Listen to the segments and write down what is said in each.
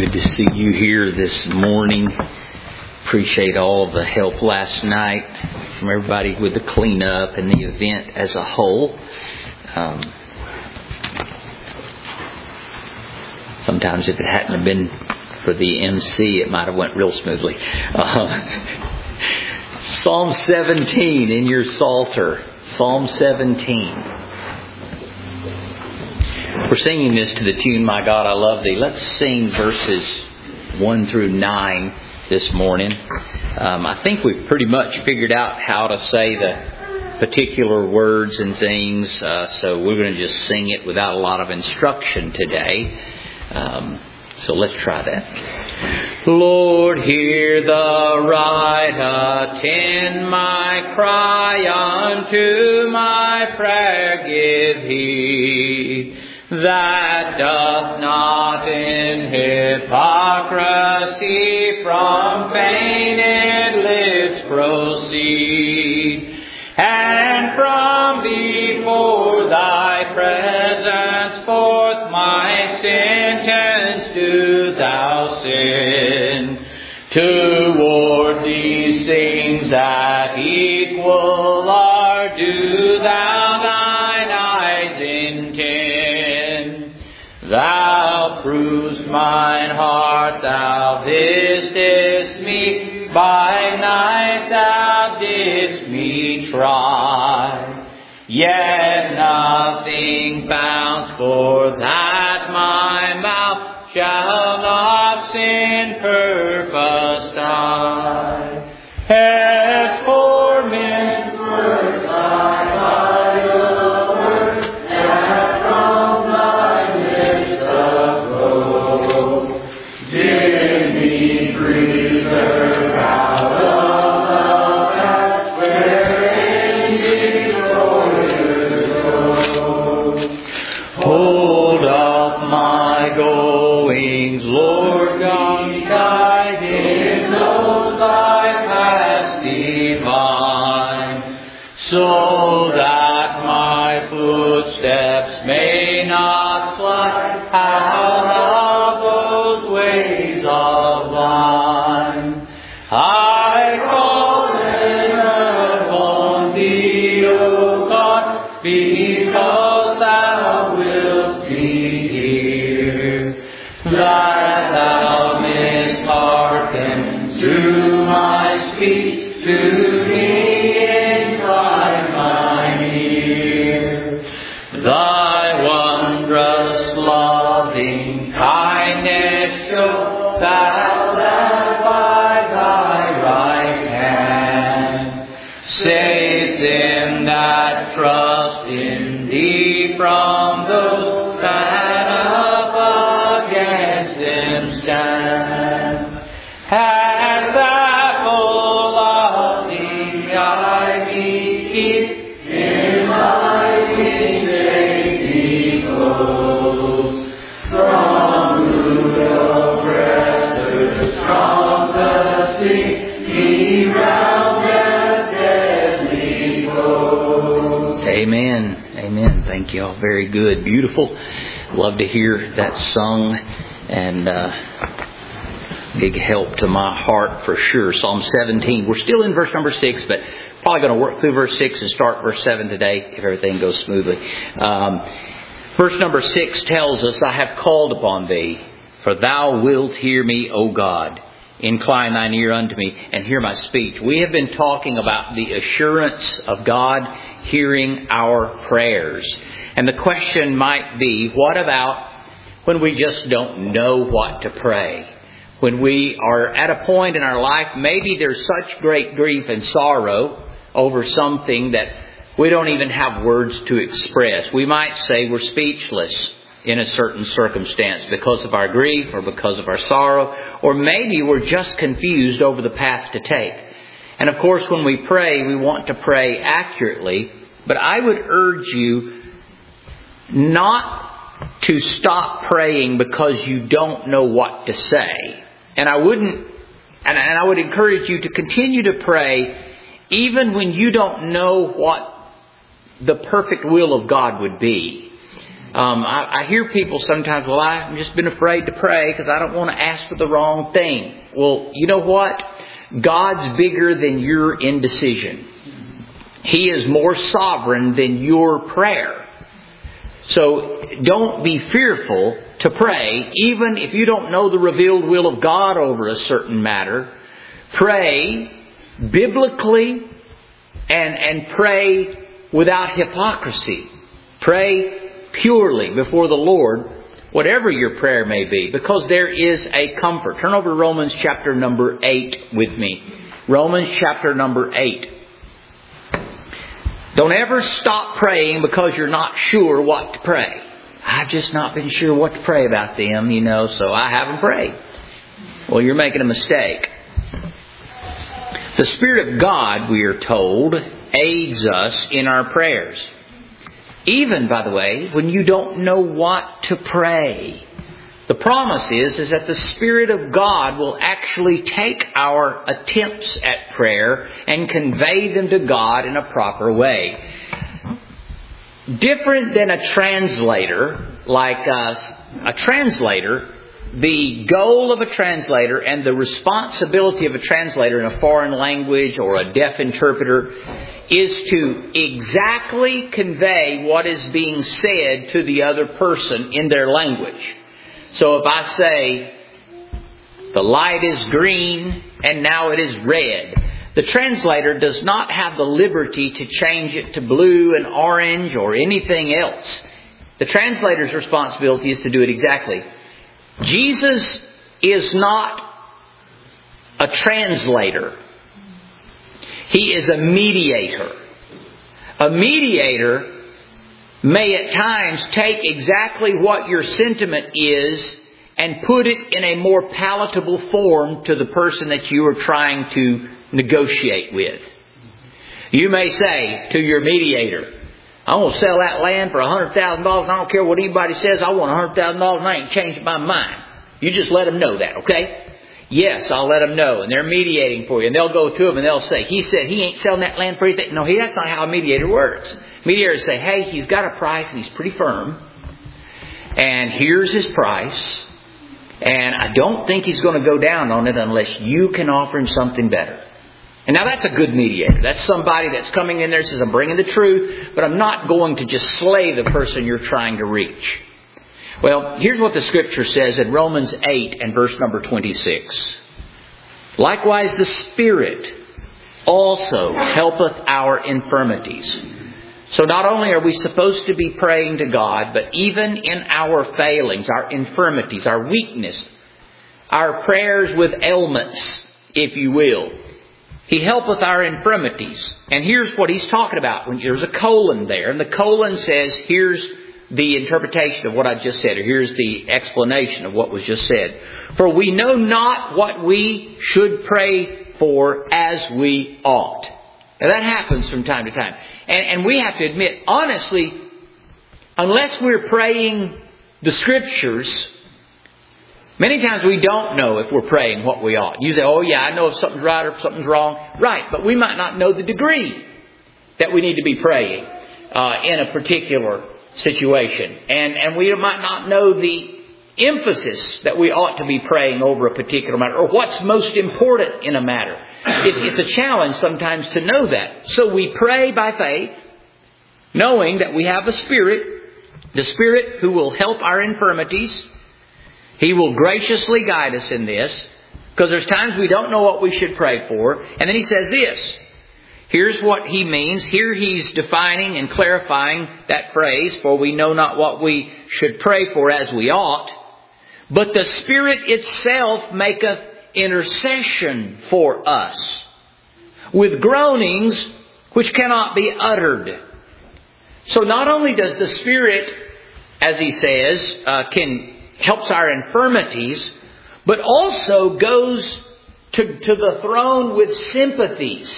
Good to see you here this morning. Appreciate all of the help last night from everybody with the cleanup and the event as a whole. Sometimes if it hadn't have been for the MC, it might have went real smoothly. Psalm 17 in your Psalter. Psalm 17. We're singing this to the tune, My God, I Love Thee. Let's sing verses 1 through 9 this morning. I think we've pretty much figured out how to say the particular words and things, so we're going to just sing it without a lot of instruction today. So let's try that. Lord, hear the right, attend my cry, unto my prayer give heed. That doth not in hypocrisy from feigned lips proceed, and from before thy presence forth my sentence do thou send. Toward these things that equal are, do thou thine eyes intend. Thou provest mine heart, thou visitest me, by night thou didst me try. Yet nothing found, for that my mouth shall of sin purpose die. As for men's words I idle word, that from thy lips arose, did me preserve out of the path wherein destroyers go. Hold up my goings, Lord God, guide in those thy paths divine, so that my footsteps may not slide out of those ways of thine. I call upon thee, O God, because thou wilt be here, that thou mayst hearken to my speech, to me incline mine ear. Thy wondrous loving kindness show, thou that by thy right hand saves them that trust in thee from those that up against them stand. As that full of thee I keep, in thy wings make me close. From root of breast, strong the he round the deadly foes. Amen. Amen. Thank you all. Very good. Beautiful. Love to hear that sung, and big help to my heart for sure. Psalm 17. We're still in verse number 6, but probably going to work through verse 6 and start verse 7 today if everything goes smoothly. Verse number 6 tells us, I have called upon thee, for thou wilt hear me, O God. Incline thine ear unto me, and hear my speech. We have been talking about the assurance of God hearing our prayers. And the question might be, what about when we just don't know what to pray? When we are at a point in our life, maybe there's such great grief and sorrow over something that we don't even have words to express. We might say we're speechless in a certain circumstance because of our grief or because of our sorrow, or maybe we're just confused over the path to take. And of course, when we pray, we want to pray accurately, but I would urge you not to stop praying because you don't know what to say. And I would encourage you to continue to pray even when you don't know what the perfect will of God would be. I hear people sometimes, well, I've just been afraid to pray because I don't want to ask for the wrong thing. Well, you know what? God's bigger than your indecision. He is more sovereign than your prayer. So don't be fearful to pray, even if you don't know the revealed will of God over a certain matter. Pray biblically and pray without hypocrisy. Pray purely before the Lord, whatever your prayer may be, because there is a comfort. Turn over to Romans chapter number 8 with me. Romans chapter number 8. Don't ever stop praying because you're not sure what to pray. I've just not been sure what to pray about them, so I haven't prayed. Well, you're making a mistake. The Spirit of God, we are told, aids us in our prayers. Even, by the way, when you don't know what to pray. The promise is that the Spirit of God will actually take our attempts at prayer and convey them to God in a proper way. Different than a translator, like a translator, the goal of a translator and the responsibility of a translator in a foreign language or a deaf interpreter is to exactly convey what is being said to the other person in their language. So if I say, the light is green and now it is red, the translator does not have the liberty to change it to blue and orange or anything else. The translator's responsibility is to do it exactly. Jesus is not a translator. He is a mediator. A mediator may at times take exactly what your sentiment is and put it in a more palatable form to the person that you are trying to negotiate with. You may say to your mediator, I want to sell that land for $100,000. I don't care what anybody says. I want $100,000 and I ain't changed my mind. You just let them know that, okay? Yes, I'll let them know. And they're mediating for you. And they'll go to him and they'll say, he said he ain't selling that land for anything. No, that's not how a mediator works. Mediators say, hey, he's got a price and he's pretty firm. And here's his price. And I don't think he's going to go down on it unless you can offer him something better. And now that's a good mediator. That's somebody that's coming in there and says, I'm bringing the truth, but I'm not going to just slay the person you're trying to reach. Well, here's what the Scripture says in Romans 8 and verse number 26. Likewise the Spirit also helpeth our infirmities. So not only are we supposed to be praying to God, but even in our failings, our infirmities, our weakness, our prayers with ailments, if you will, He helpeth our infirmities. And here's what he's talking about. There's a colon there. And the colon says, here's the interpretation of what I just said. Or here's the explanation of what was just said. For we know not what we should pray for as we ought. Now that happens from time to time. And we have to admit, honestly, unless we're praying the Scriptures, many times we don't know if we're praying what we ought. You say, oh yeah, I know if something's right or if something's wrong. Right, but we might not know the degree that we need to be praying in a particular situation. And we might not know the emphasis that we ought to be praying over a particular matter, or what's most important in a matter. It's a challenge sometimes to know that. So we pray by faith, knowing that we have a Spirit, the Spirit who will help our infirmities. He will graciously guide us in this, because there's times we don't know what we should pray for. And then he says this. Here's what he means. Here he's defining and clarifying that phrase, for we know not what we should pray for as we ought. But the Spirit itself maketh intercession for us with groanings which cannot be uttered. So not only does the Spirit, as he says, helps our infirmities, but also goes to the throne with sympathies.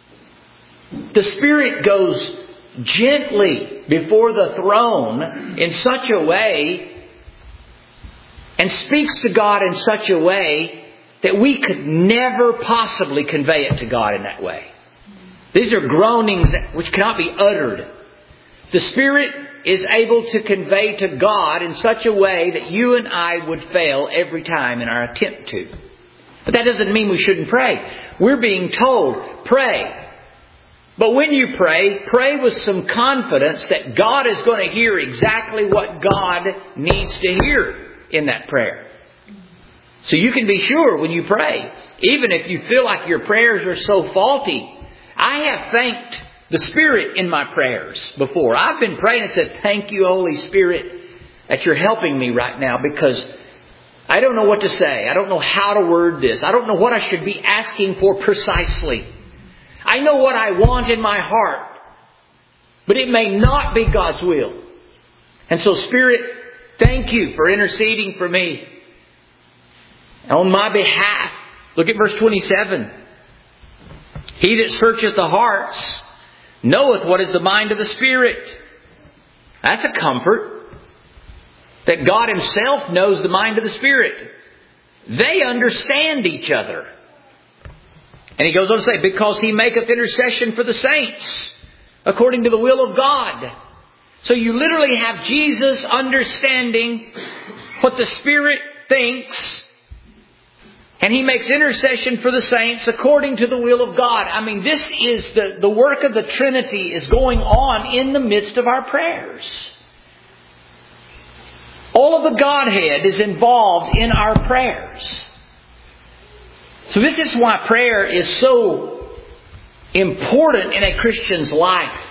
The Spirit goes gently before the throne in such a way and speaks to God in such a way that we could never possibly convey it to God in that way. These are groanings which cannot be uttered. The Spirit is able to convey to God in such a way that you and I would fail every time in our attempt to. But that doesn't mean we shouldn't pray. We're being told, pray. But when you pray, pray with some confidence that God is going to hear exactly what God needs to hear in that prayer. So you can be sure when you pray, even if you feel like your prayers are so faulty. I have thanked the Spirit in my prayers before. I've been praying and said, thank you, Holy Spirit, that you're helping me right now because I don't know what to say. I don't know how to word this. I don't know what I should be asking for precisely. I know what I want in my heart, but it may not be God's will. And so, Spirit, thank you for interceding for me on my behalf. Look at verse 27. He that searcheth the hearts knoweth what is the mind of the Spirit. That's a comfort. That God Himself knows the mind of the Spirit. They understand each other. And he goes on to say, because He maketh intercession for the saints, according to the will of God. So you literally have Jesus understanding what the Spirit thinks, and He makes intercession for the saints according to the will of God. I mean, this is the work of the Trinity is going on in the midst of our prayers. All of the Godhead is involved in our prayers. So this is why prayer is so important in a Christian's life.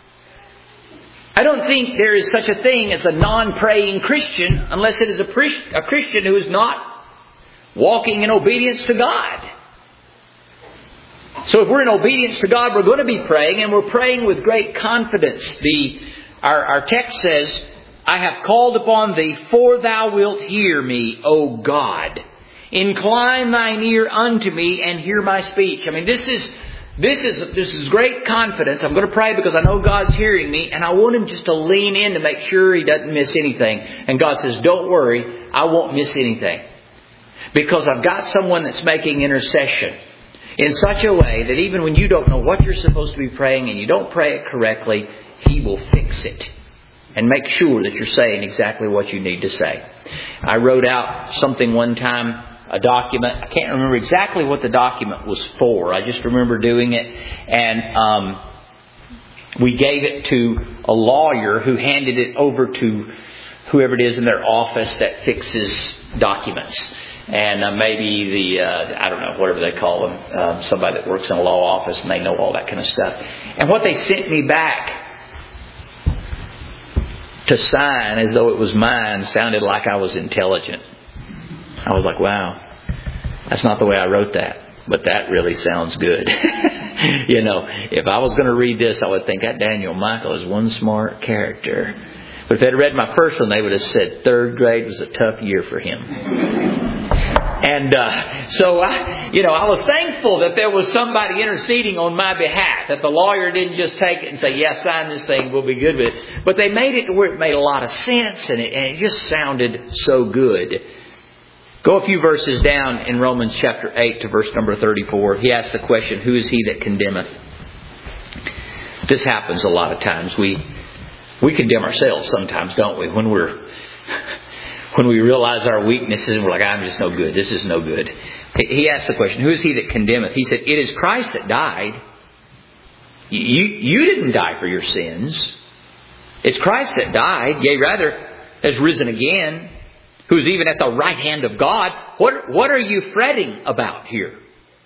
I don't think there is such a thing as a non-praying Christian unless it is a Christian who is not walking in obedience to God. So if we're in obedience to God, we're going to be praying, and we're praying with great confidence. Our text says, I have called upon Thee, for Thou wilt hear me, O God. Incline Thine ear unto me and hear my speech. I mean, this is great confidence. I'm going to pray because I know God's hearing me, and I want Him just to lean in to make sure He doesn't miss anything. And God says, don't worry, I won't miss anything. Because I've got someone that's making intercession in such a way that even when you don't know what you're supposed to be praying and you don't pray it correctly, He will fix it and make sure that you're saying exactly what you need to say. I wrote out something one time, a document. I can't remember exactly what the document was for. I just remember doing it. And we gave it to a lawyer who handed it over to whoever it is in their office that fixes documents. And maybe I don't know, whatever they call them, somebody that works in a law office and they know all that kind of stuff. And what they sent me back to sign as though it was mine sounded like I was intelligent. I was like, wow, that's not the way I wrote that. But that really sounds good. You know, if I was going to read this, I would think that Daniel Michael is one smart character. But if they'd read my first one, they would have said third grade was a tough year for him. And so I was thankful that there was somebody interceding on my behalf, that the lawyer didn't just take it and say, yeah, sign this thing, we'll be good with it. But they made it to where it made a lot of sense, and it just sounded so good. Go a few verses down in Romans chapter 8 to verse number 34. He asks the question, who is he that condemneth? This happens a lot of times. We condemn ourselves sometimes, don't we? When we realize our weaknesses and we're like, I'm just no good. This is no good. He asks the question, who is he that condemneth? He said, it is Christ that died. You didn't die for your sins. It's Christ that died, yea, rather, has risen again, who's even at the right hand of God. What are you fretting about here?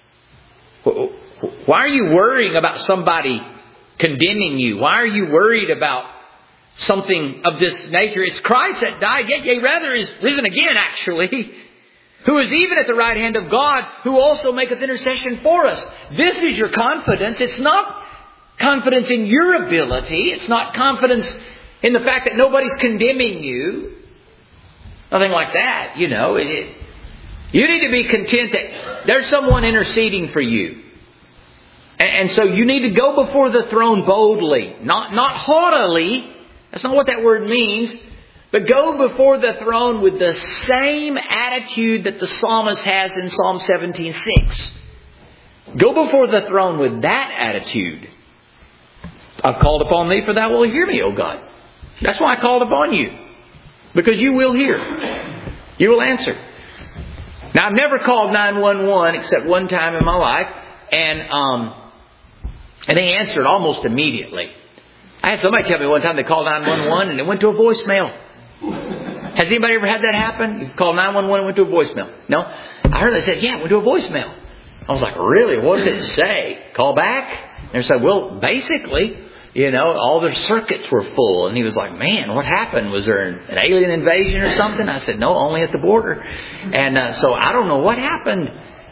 Why are you worrying about somebody condemning you? Why are you worried about something of this nature? It's Christ that died, yea, rather is risen again, actually, who is even at the right hand of God, who also maketh intercession for us. This is your confidence. It's not confidence in your ability. It's not confidence in the fact that nobody's condemning you. Nothing like that, you know. You need to be content that there's someone interceding for you. And so you need to go before the throne boldly, not haughtily. That's not what that word means. But go before the throne with the same attitude that the psalmist has in Psalm 17:6. Go before the throne with that attitude. I've called upon Thee, for Thou wilt hear me, O God. That's why I called upon you. Because you will hear. You will answer. Now, I've never called 911 except one time in my life. And they answered almost immediately. I had somebody tell me one time they called 911 and it went to a voicemail. Has anybody ever had that happen? You called 911 and went to a voicemail? No? I heard they said, yeah, it went to a voicemail. I was like, really? What did it say? Call back? And they said, well, basically, all their circuits were full. And he was like, man, what happened? Was there an alien invasion or something? I said, no, only at the border. And so I don't know what happened.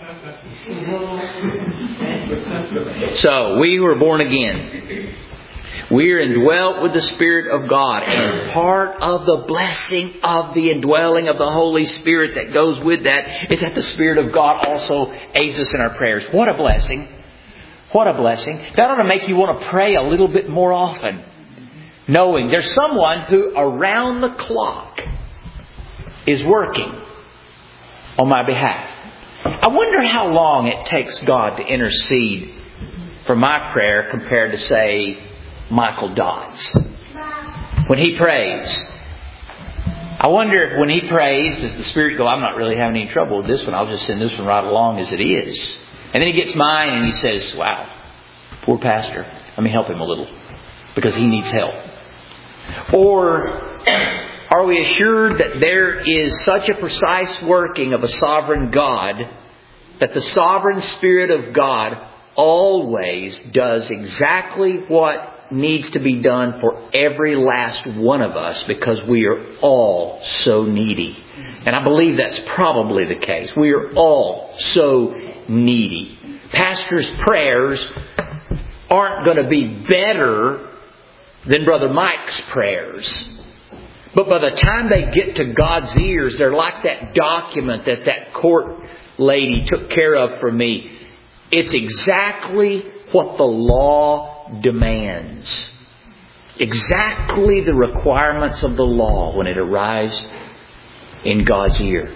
So we were born again. We are indwelt with the Spirit of God. And part of the blessing of the indwelling of the Holy Spirit that goes with that is that the Spirit of God also aids us in our prayers. What a blessing. What a blessing. That ought to make you want to pray a little bit more often. Knowing there's someone who around the clock is working on my behalf. I wonder how long it takes God to intercede for my prayer compared to, say, Michael Dodd's. When he prays, I wonder if when he prays, does the Spirit go, I'm not really having any trouble with this one. I'll just send this one right along as it is. And then he gets mine and he says, wow, poor pastor. Let me help him a little because he needs help. Or are we assured that there is such a precise working of a sovereign God that the sovereign Spirit of God always does exactly what needs to be done for every last one of us because we are all so needy. And I believe that's probably the case. We are all so needy. Pastors' prayers aren't going to be better than Brother Mike's prayers. But by the time they get to God's ears, they're like that document that court lady took care of for me. It's exactly what the law demands. Exactly the requirements of the law when it arrives in God's ear.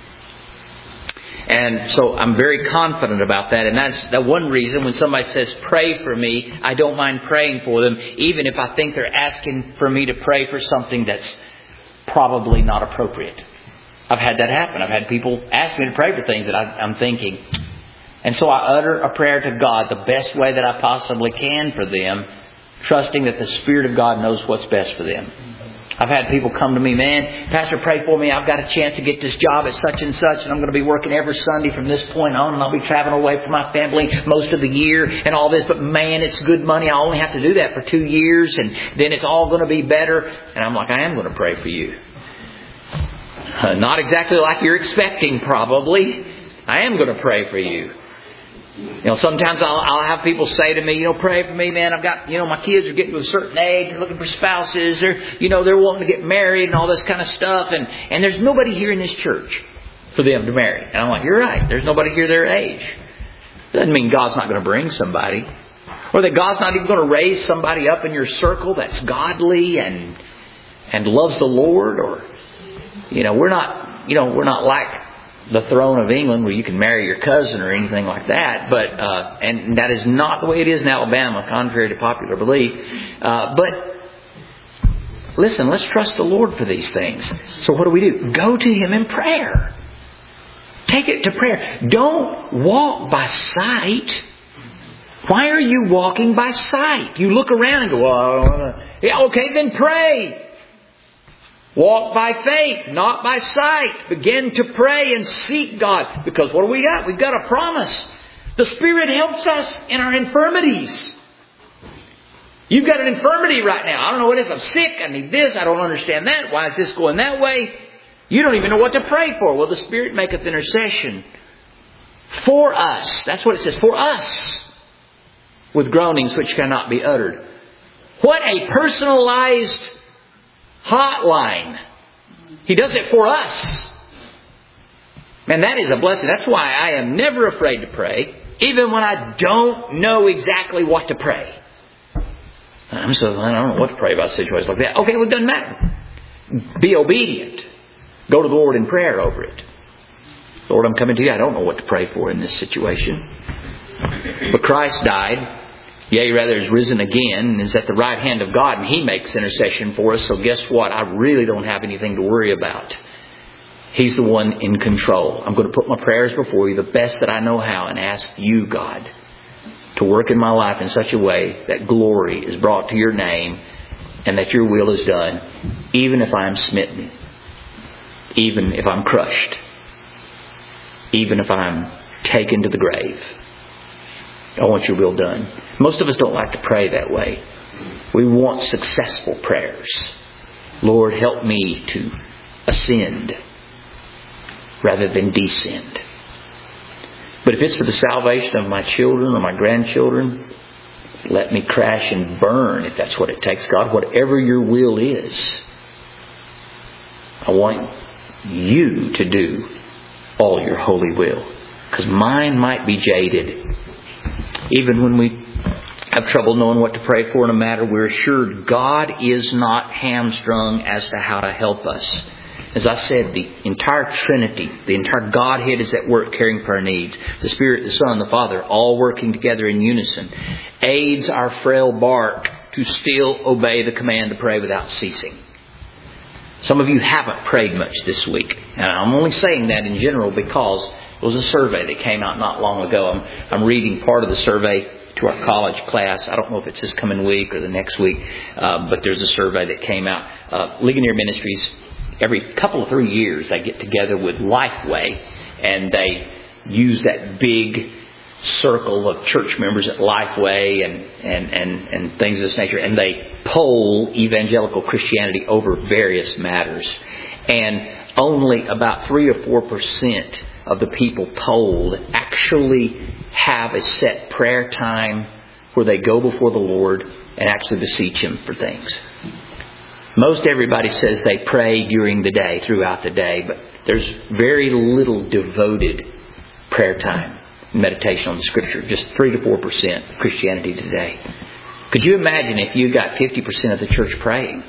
And so I'm very confident about that. And that's the one reason when somebody says, pray for me, I don't mind praying for them, even if I think they're asking for me to pray for something that's probably not appropriate. I've had that happen. I've had people ask me to pray for things that I'm thinking. And so I utter a prayer to God the best way that I possibly can for them, trusting that the Spirit of God knows what's best for them. I've had people come to me, man, Pastor, pray for me. I've got a chance to get this job at such and such, and I'm going to be working every Sunday from this point on, and I'll be traveling away from my family most of the year and all this. But man, it's good money. I only have to do that for 2 years, and then it's all going to be better. And I'm like, I am going to pray for you. Not exactly like you're expecting, probably. I am going to pray for you. Sometimes I'll have people say to me, pray for me, man. I've got, my kids are getting to a certain age. They're looking for spouses. They're wanting to get married and all this kind of stuff. And there's nobody here in this church for them to marry. And I'm like, you're right. There's nobody here their age. Doesn't mean God's not going to bring somebody. Or that God's not even going to raise somebody up in your circle that's godly and loves the Lord. Or, we're not like the throne of England where you can marry your cousin or anything like that. But and that is not the way it is in Alabama, contrary to popular belief. But listen, let's trust the Lord for these things. So what do? Go to Him in prayer. Take it to prayer. Don't walk by sight. Why are you walking by sight? You look around and go, well, yeah, okay, then pray. Walk by faith, not by sight. Begin to pray and seek God. Because what do we got? We've got a promise. The Spirit helps us in our infirmities. You've got an infirmity right now. I don't know what it is. I'm sick. I need this. I don't understand that. Why is this going that way? You don't even know what to pray for. Well, the Spirit maketh intercession for us. That's what it says. For us. With groanings which cannot be uttered. What a personalized hotline. He does it for us. Man, that is a blessing. That's why I am never afraid to pray, even when I don't know exactly what to pray. I don't know what to pray about situations like that. Okay, well, it doesn't matter. Be obedient. Go to the Lord in prayer over it. Lord, I'm coming to you. I don't know what to pray for in this situation. But Christ died Yea, rather is risen again and is at the right hand of God, and He makes intercession for us. So guess what? I really don't have anything to worry about. He's the one in control. I'm going to put my prayers before You the best that I know how and ask You, God, to work in my life in such a way that glory is brought to Your name and that Your will is done, even if I'm smitten, even if I'm crushed, even if I'm taken to the grave. I want Your will done. Most of us don't like to pray that way. We want successful prayers. Lord, help me to ascend rather than descend. But if it's for the salvation of my children or my grandchildren, let me crash and burn if that's what it takes, God. Whatever Your will is, I want You to do all Your holy will. Because mine might be jaded. Even when we have trouble knowing what to pray for in a matter, we're assured God is not hamstrung as to how to help us. As I said, the entire Trinity, the entire Godhead is at work caring for our needs. The Spirit, the Son, the Father, all working together in unison, aids our frail bark to still obey the command to pray without ceasing. Some of you haven't prayed much this week. And I'm only saying that in general because it was a survey that came out not long ago. I'm reading part of the survey to our college class. I don't know if it's this coming week or the next week, but there's a survey that came out. Ligonier Ministries, every couple of 3 years, they get together with Lifeway, and they use that big circle of church members at Lifeway and things of this nature, and they poll evangelical Christianity over various matters. And only about 3 or 4% of the people polled actually have a set prayer time where they go before the Lord and actually beseech Him for things. Most everybody says they pray during the day, throughout the day, but there's very little devoted prayer time, meditation on the Scripture. Just 3 to 4% of Christianity today. Could you imagine if you got 50% of the church praying?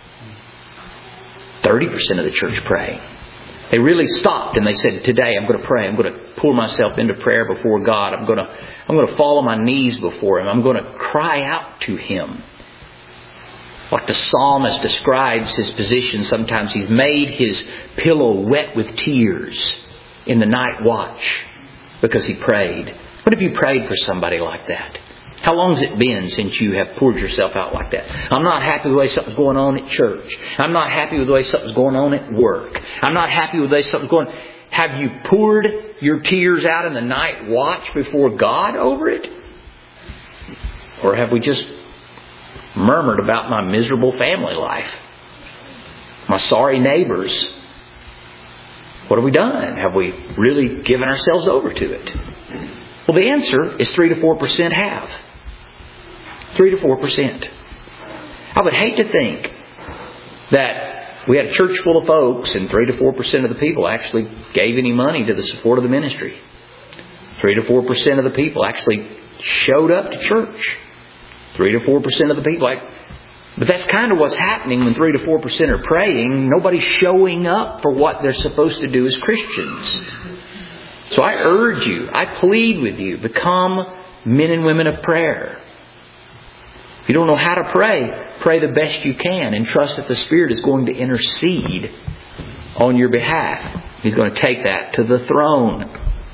30% of the church praying. They really stopped and they said, today I'm going to pray. I'm going to pour myself into prayer before God. I'm going to fall on my knees before Him. I'm going to cry out to Him. Like the psalmist describes his position sometimes, he's made his pillow wet with tears in the night watch because he prayed. What have you prayed for somebody like that? How long has it been since you have poured yourself out like that? I'm not happy with the way something's going on at church. I'm not happy with the way something's going on at work. I'm not happy with the way something's going on. Have you poured your tears out in the night watch before God over it? Or have we just murmured about my miserable family life? My sorry neighbors? What have we done? Have we really given ourselves over to it? Well, the answer is 3 to 4% have. 3 to 4%. I would hate to think that we had a church full of folks and 3 to 4% of the people actually gave any money to the support of the ministry. 3 to 4% of the people actually showed up to church. 3 to 4% of the people. But that's kind of what's happening when 3 to 4% are praying. Nobody's showing up for what they're supposed to do as Christians. So I urge you, I plead with you, become men and women of prayer. If you don't know how to pray, pray the best you can and trust that the Spirit is going to intercede on your behalf. He's going to take that to the throne.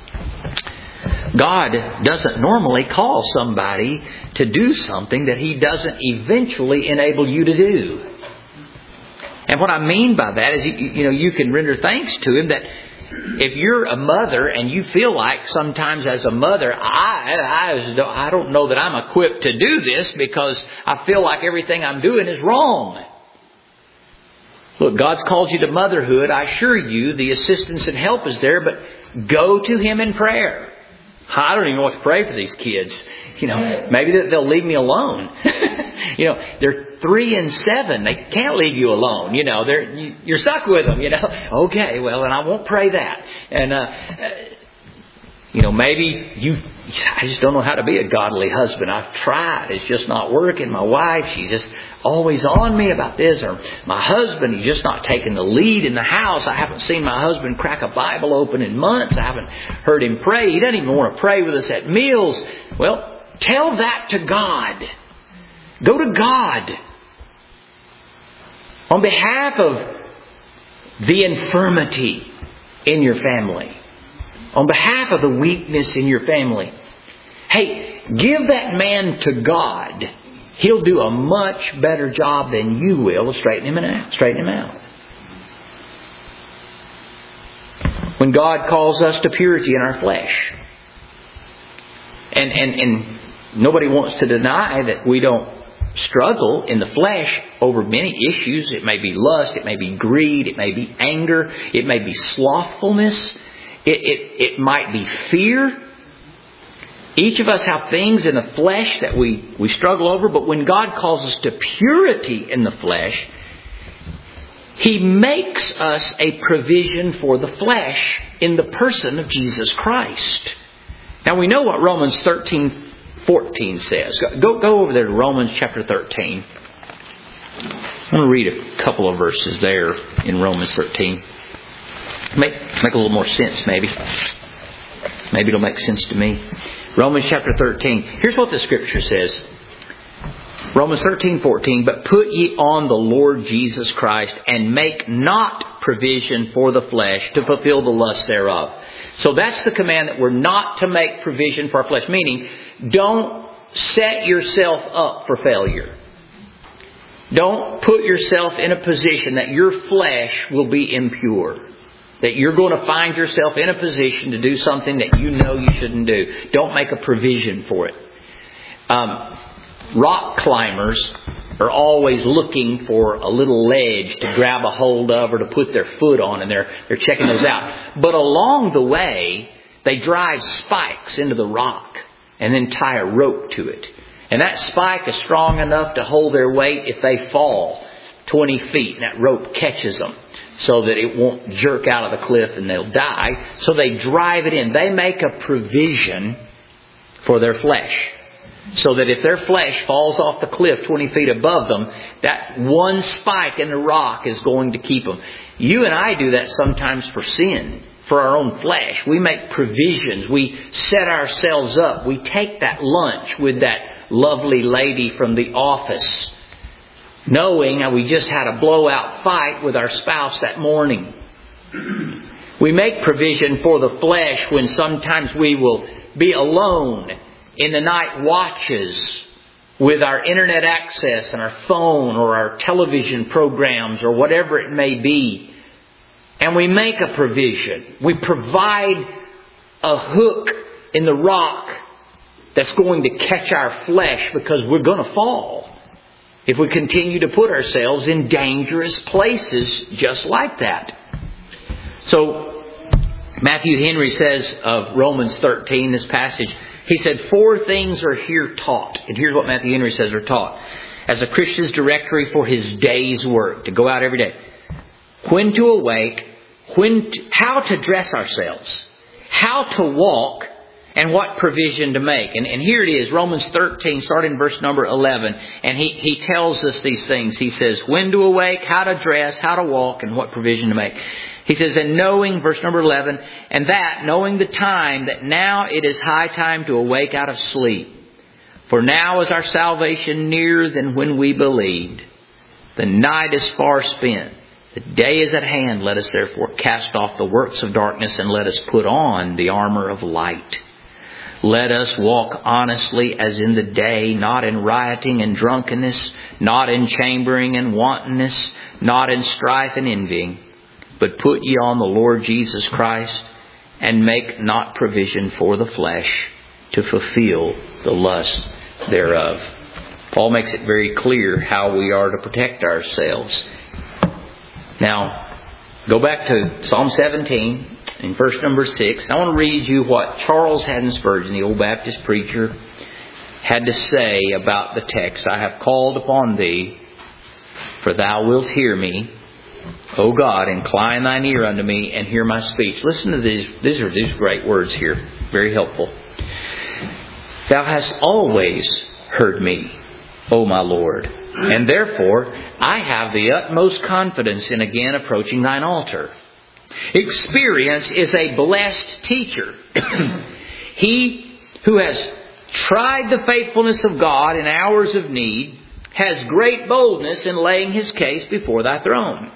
God doesn't normally call somebody to do something that He doesn't eventually enable you to do. And what I mean by that is, you can render thanks to Him that if you're a mother and you feel like sometimes as a mother, I don't know that I'm equipped to do this because I feel like everything I'm doing is wrong. Look, God's called you to motherhood. I assure you the assistance and help is there, but go to Him in prayer. I don't even know what to pray for these kids. Maybe they'll leave me alone. They're 3 and 7. They can't leave you alone. You're stuck with them. Okay, well, then I won't pray that. And maybe I just don't know how to be a godly husband. I've tried. It's just not working. My wife, she's just always on me about this. Or my husband, he's just not taking the lead in the house. I haven't seen my husband crack a Bible open in months. I haven't heard him pray. He doesn't even want to pray with us at meals. Well, tell that to God. Go to God. On behalf of the infirmity in your family. On behalf of the weakness in your family. Hey, give that man to God. He'll do a much better job than you will of straightening him out. When God calls us to purity in our flesh. And nobody wants to deny that we don't struggle in the flesh over many issues. It may be lust, it may be greed, it may be anger, it may be slothfulness, it might be fear. Each of us have things in the flesh that we struggle over, but when God calls us to purity in the flesh, He makes us a provision for the flesh in the person of Jesus Christ. Now we know what Romans 13:14 says. Go over there to Romans chapter 13. I want to read a couple of verses there in Romans 13. Make a little more sense maybe. Maybe it'll make sense to me. Romans chapter 13. Here's what the Scripture says. Romans 13:14. But put ye on the Lord Jesus Christ, and make not provision for the flesh to fulfill the lust thereof. So that's the command, that we're not to make provision for our flesh. Meaning, don't set yourself up for failure. Don't put yourself in a position that your flesh will be impure. That you're going to find yourself in a position to do something that you know you shouldn't do. Don't make a provision for it. Rock climbers are always looking for a little ledge to grab a hold of or to put their foot on, and they're checking those out. But along the way, they drive spikes into the rock and then tie a rope to it. And that spike is strong enough to hold their weight if they fall 20 feet, and that rope catches them so that it won't jerk out of the cliff and they'll die. So they drive it in. They make a provision for their flesh. So that if their flesh falls off the cliff 20 feet above them, that one spike in the rock is going to keep them. You and I do that sometimes for sin, for our own flesh. We make provisions. We set ourselves up. We take that lunch with that lovely lady from the office, knowing we just had a blowout fight with our spouse that morning. We make provision for the flesh when sometimes we will be alone in the night watches with our internet access and our phone or our television programs or whatever it may be. And we make a provision. We provide a hook in the rock that's going to catch our flesh, because we're going to fall if we continue to put ourselves in dangerous places just like that. So Matthew Henry says of Romans 13, this passage, he said 4 things are here taught. And here's what Matthew Henry says are taught as a Christian's directory for his day's work, to go out every day. When to awake, how to dress ourselves, how to walk, and what provision to make. And here it is, Romans 13, starting in verse number 11. And he tells us these things. He says, when to awake, how to dress, how to walk, and what provision to make. He says, and knowing, verse number 11, and that, knowing the time, that now it is high time to awake out of sleep. For now is our salvation nearer than when we believed. The night is far spent. The day is at hand. Let us therefore cast off the works of darkness, and let us put on the armor of light. Let us walk honestly as in the day, not in rioting and drunkenness, not in chambering and wantonness, not in strife and envying. But put ye on the Lord Jesus Christ, and make not provision for the flesh to fulfill the lust thereof. Paul makes it very clear how we are to protect ourselves. Now, go back to Psalm 17 in verse number 6. I want to read you what Charles Haddon Spurgeon, the old Baptist preacher, had to say about the text. I have called upon thee, for thou wilt hear me. O God, incline thine ear unto me, and hear my speech. Listen to these. These are great words here. Very helpful. Thou hast always heard me, O my Lord. And therefore, I have the utmost confidence in again approaching thine altar. Experience is a blessed teacher. He who has tried the faithfulness of God in hours of need, has great boldness in laying his case before thy throne.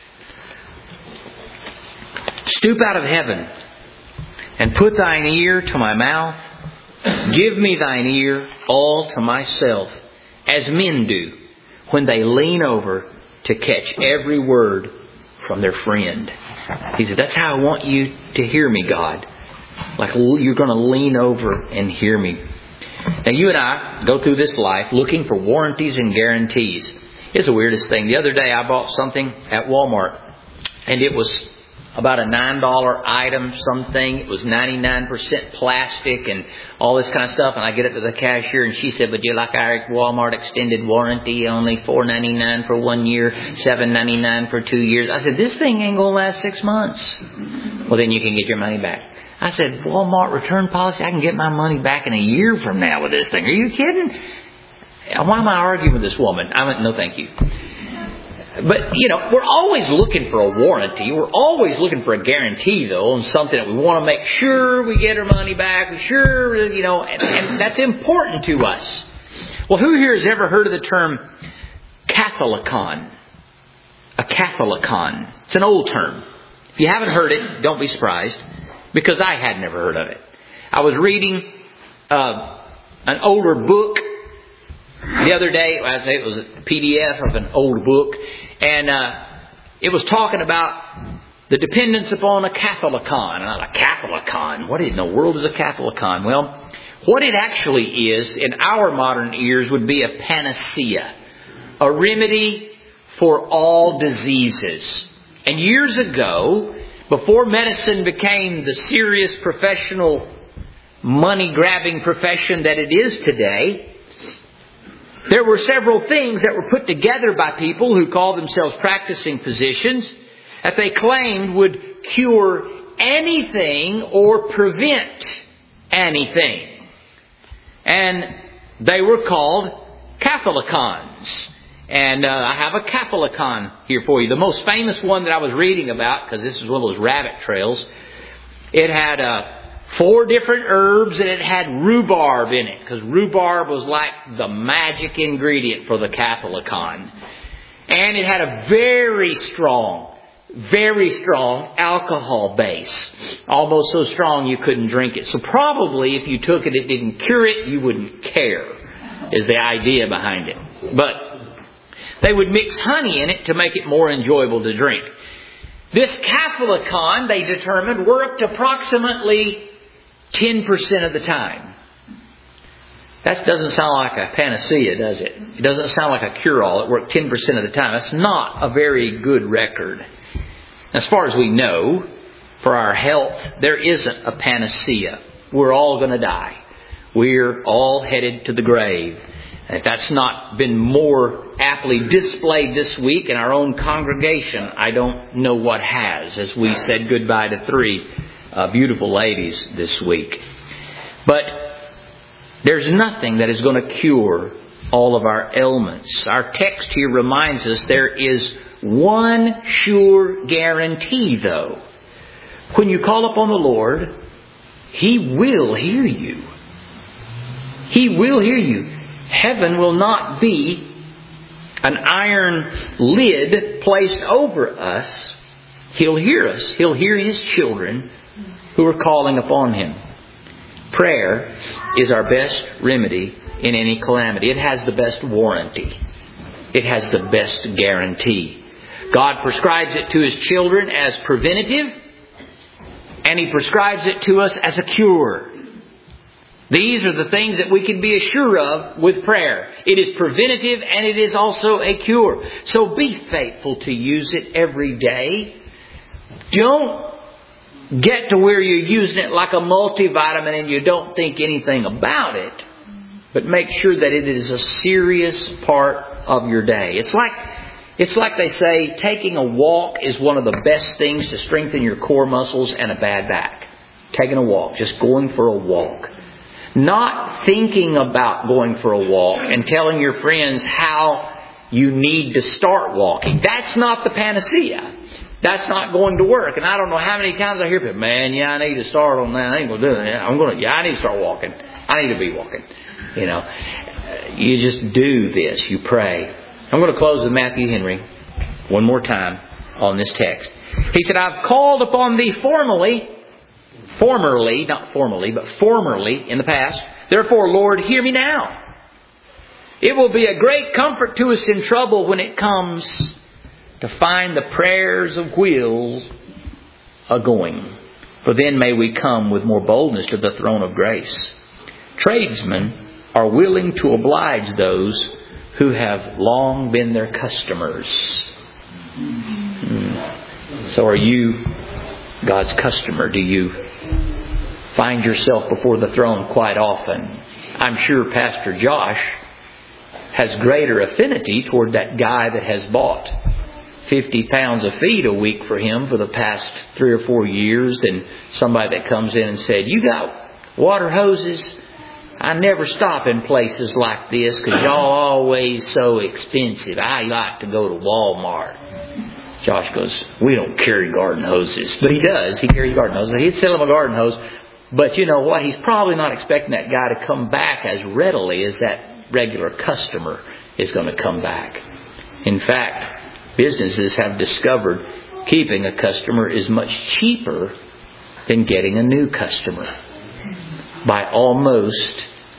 Stoop out of heaven and put thine ear to my mouth. Give me thine ear all to myself, as men do when they lean over to catch every word from their friend. He said, that's how I want you to hear me, God. Like you're going to lean over and hear me. Now you and I go through this life looking for warranties and guarantees. It's the weirdest thing. The other day I bought something at Walmart, and it was about a $9 item, something. It was 99% plastic and all this kind of stuff. And I get up to the cashier and she said, would you like our Walmart extended warranty? Only $4.99 for 1 year, $7.99 for 2 years. I said, this thing ain't going to last 6 months. Well, then you can get your money back. I said, Walmart return policy, I can get my money back in a year from now with this thing. Are you kidding? Why am I arguing with this woman? I went, no thank you. But, we're always looking for a warranty. We're always looking for a guarantee, though, on something that we want to make sure we get our money back. We're sure, and that's important to us. Well, who here has ever heard of the term Catholicon? A Catholicon. It's an old term. If you haven't heard it, don't be surprised, because I had never heard of it. I was reading an older book the other day. It was a PDF of an old book, and it was talking about the dependence upon a Catholicon. And a Catholicon? What in the world is a Catholicon? Well, what it actually is, in our modern ears, would be a panacea, a remedy for all diseases. And years ago, before medicine became the serious professional money-grabbing profession that it is today, there were several things that were put together by people who called themselves practicing physicians that they claimed would cure anything or prevent anything. And they were called Catholicons. And I have a Catholicon here for you. The most famous one that I was reading about, because this is one of those rabbit trails, it had 4 different herbs, and it had rhubarb in it, because rhubarb was like the magic ingredient for the Catholicon. And it had a very strong alcohol base. Almost so strong you couldn't drink it. So probably if you took it, it didn't cure it, you wouldn't care, is the idea behind it. But they would mix honey in it to make it more enjoyable to drink. This Catholicon, they determined, worked approximately 10% of the time. That doesn't sound like a panacea, does it? It doesn't sound like a cure-all. It worked 10% of the time. That's not a very good record. As far as we know, for our health, there isn't a panacea. We're all going to die. We're all headed to the grave. And if that's not been more aptly displayed this week in our own congregation, I don't know what has, as we said goodbye to 3 beautiful ladies this week. But there's nothing that is going to cure all of our ailments. Our text here reminds us there is one sure guarantee, though. When you call upon the Lord, He will hear you. He will hear you. Heaven will not be an iron lid placed over us. He'll hear us. He'll hear His children who are calling upon Him. Prayer is our best remedy in any calamity. It has the best warranty. It has the best guarantee. God prescribes it to His children as preventative, and He prescribes it to us as a cure. These are the things that we can be assured of with prayer. It is preventative and it is also a cure. So be faithful to use it every day. Don't get to where you're using it like a multivitamin and you don't think anything about it. But make sure that it is a serious part of your day. It's like they say, taking a walk is one of the best things to strengthen your core muscles and a bad back. Taking a walk, just going for a walk. Not thinking about going for a walk and telling your friends how you need to start walking. That's not the panacea. That's not going to work. And I don't know how many times I hear people, man, yeah, I need to start on that. I ain't going to do it. I need to start walking. I need to be walking. You know, you just do this. You pray. I'm going to close with Matthew Henry one more time on this text. He said, I've called upon thee formerly in the past. Therefore, Lord, hear me now. It will be a great comfort to us in trouble when it comes to find the prayers of wills a-going. For then may we come with more boldness to the throne of grace. Tradesmen are willing to oblige those who have long been their customers. So are you God's customer? Do you find yourself before the throne quite often? I'm sure Pastor Josh has greater affinity toward that guy that has bought 50 pounds of feed a week for him for the past 3 or 4 years than somebody that comes in and said, you got water hoses? I never stop in places like this because y'all always so expensive. I like to go to Walmart. Josh goes, we don't carry garden hoses. But he does. He carries garden hoses. He'd sell him a garden hose. But you know what? He's probably not expecting that guy to come back as readily as that regular customer is going to come back. In fact, businesses have discovered keeping a customer is much cheaper than getting a new customer. By almost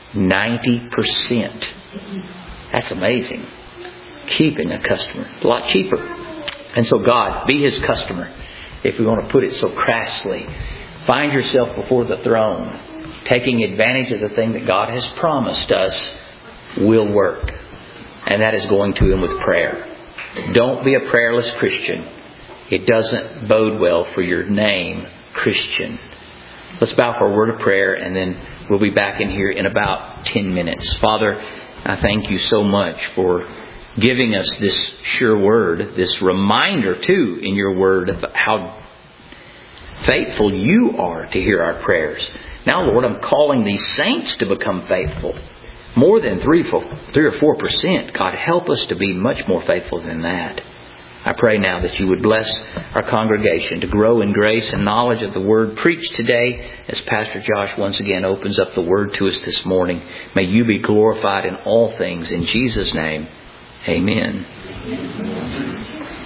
90%. That's amazing. Keeping a customer. A lot cheaper. And so God, be His customer. If we want to put it so crassly. Find yourself before the throne. Taking advantage of the thing that God has promised us will work. And that is going to Him with prayer. Don't be a prayerless Christian. It doesn't bode well for your name, Christian. Let's bow for a word of prayer and then we'll be back in here in about 10 minutes. Father, I thank You so much for giving us this sure word, this reminder too in Your word of how faithful You are to hear our prayers. Now, Lord, I'm calling these saints to become faithful. More than 3 or 4%. God, help us to be much more faithful than that. I pray now that You would bless our congregation to grow in grace and knowledge of the Word preached today as Pastor Josh once again opens up the Word to us this morning. May You be glorified in all things. In Jesus' name, amen.